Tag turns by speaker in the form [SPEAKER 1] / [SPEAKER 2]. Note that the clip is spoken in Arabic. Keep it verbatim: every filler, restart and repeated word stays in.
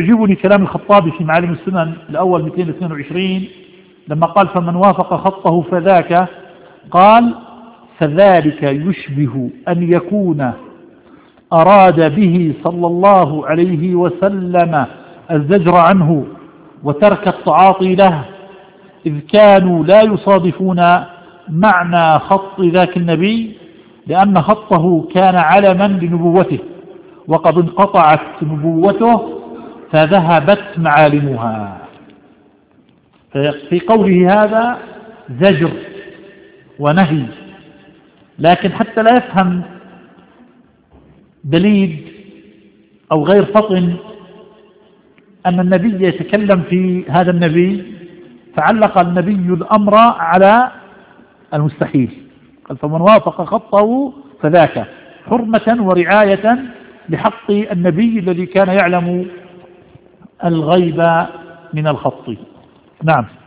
[SPEAKER 1] يعجبني كلام الخطابي في معالم السنن الأول مئتين واثنين وعشرين لما قال فمن وافق خطه فذاك، قال فذلك يشبه أن يكون أراد به صلى الله عليه وسلم الزجر عنه وترك التعاطي له، إذ كانوا لا يصادفون معنى خط ذاك النبي، لأن خطه كان علما لنبوته، وقد انقطعت نبوته فذهبت معالمها. في قوله هذا زجر ونهي، لكن حتى لا يفهم بليد أو غير فطن أن النبي يتكلم في هذا النبي، فعلق النبي الأمر على المستحيل، قال فمن وافق خطه فذاك، حرمة ورعاية لحق النبي الذي كان يعلم الغيب من الخط. نعم.